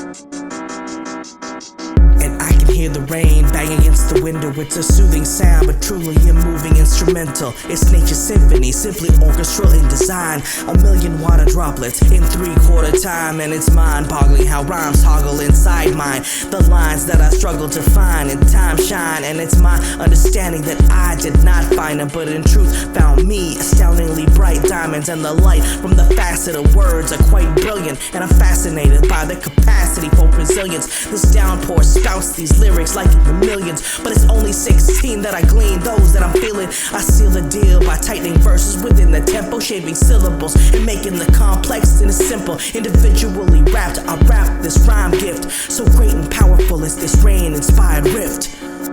And I can hear the rain bang against the window. It's a soothing sound, but truly a moving instrumental. It's nature's symphony, simply orchestral in design. 1,000,000 water droplets in 3/4 time. And it's mind-boggling how rhymes toggle inside mine. The lines that I struggle to find in time shine. And it's my understanding that I did not find them, but in truth found me. Astoundingly bright diamonds, and the light from the facet of words are quite brilliant. And I'm fascinated by the capacity for resilience. This downpour spouts these lyrics like the millions, but it's only 16 that I glean, those that I'm feeling. I seal the deal by tightening verses within the tempo, shaping syllables and making the complex into simple. Individually wrapped, I wrap this rhyme gift, so great and powerful is this rain-inspired rift.